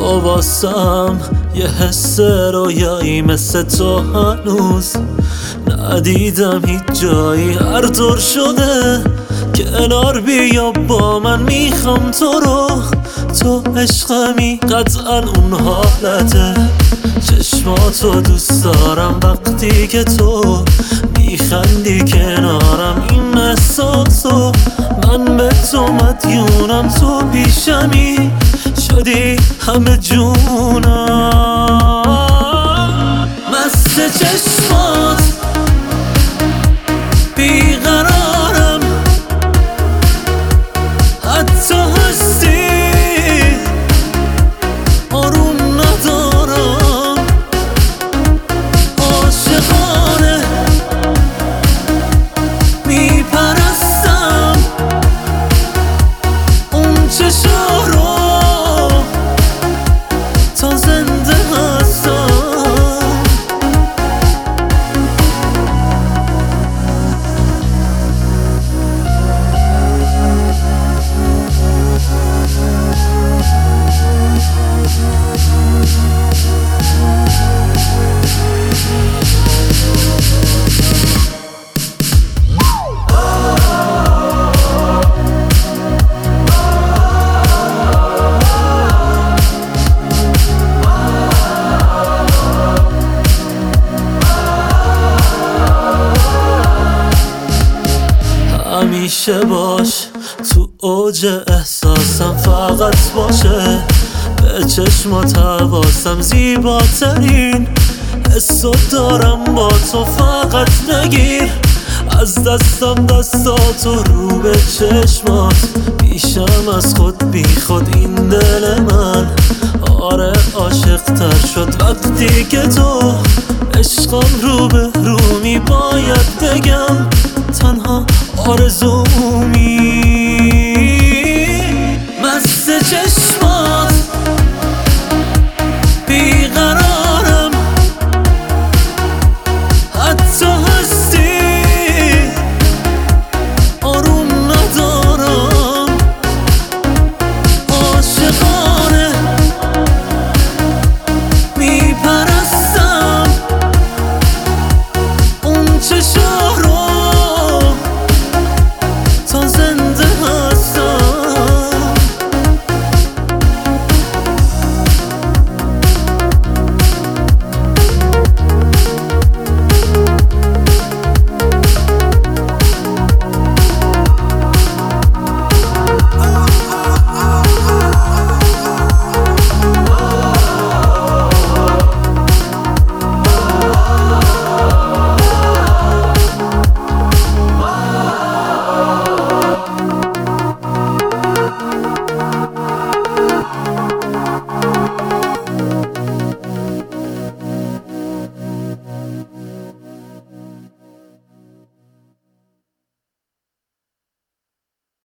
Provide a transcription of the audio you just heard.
تو واسم یه حس رویایی مثل تو هنوز ندیدم هیچ جایی، هر طور شده کنار بیا با من، میخوام تو رو، تو عشقمی قطعا اون حالته، چشماتو دوست دارم وقتی که تو میخندی کنارم، این احساسو من به تو مدیونم، تو پیشمی شدی همه جونم، مست چشمات بیقرارم، حتی هستی آروم ندارم، عاشقانه میپرستم اون چشا رو تا زنده هستم. همیشه باش تو اوج احساسم، فقط باشه به چشمات حواسم، زیباترین حسو دارم با تو، فقط نگیر از دستم دستاتو، رو به چشمات بیشم از خود بی خود، این دل من آره عاشق تر شد وقتی که تو عشقم رو به رومی، باید بگم تنها آرزومی، مست چشمات بیقرارم، حتی هستی آروم ندارم، عاشقانه میپرستم اون چشم